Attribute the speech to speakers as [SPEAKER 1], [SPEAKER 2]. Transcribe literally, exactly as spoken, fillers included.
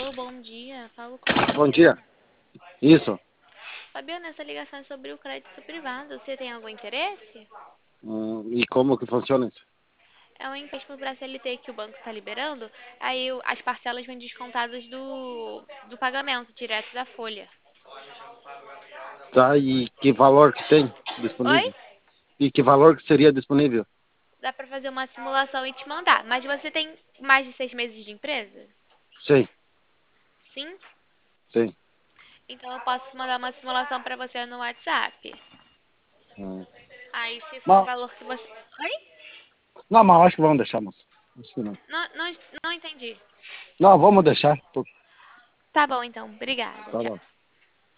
[SPEAKER 1] Alô, bom dia. Falo com a
[SPEAKER 2] Bom dia.
[SPEAKER 1] Fabiana.
[SPEAKER 2] Isso.
[SPEAKER 1] Fabiana, essa ligação é sobre o crédito privado. Você tem algum interesse?
[SPEAKER 2] Hum, e como que funciona isso?
[SPEAKER 1] É um empréstimo para C L T que o banco está liberando. Aí o- as parcelas vêm descontadas do, do pagamento, direto da folha.
[SPEAKER 2] Tá, e que valor que tem
[SPEAKER 1] Oi?
[SPEAKER 2] disponível? E que valor que seria disponível?
[SPEAKER 1] Dá para fazer uma simulação e te mandar. Mas você tem mais de seis meses de empresa?
[SPEAKER 2] Sim,
[SPEAKER 1] Sim?
[SPEAKER 2] sim.
[SPEAKER 1] Então eu posso mandar uma simulação para você no WhatsApp.
[SPEAKER 2] Hum.
[SPEAKER 1] Aí se for o
[SPEAKER 2] Não,
[SPEAKER 1] valor que você... Oi?
[SPEAKER 2] não, mas acho que vamos deixar, moço. Acho que não.
[SPEAKER 1] Não, não, não entendi.
[SPEAKER 2] Não, vamos deixar. Tô-
[SPEAKER 1] Tá bom então. Obrigada.
[SPEAKER 2] Tá
[SPEAKER 1] Tchau.
[SPEAKER 2] bom.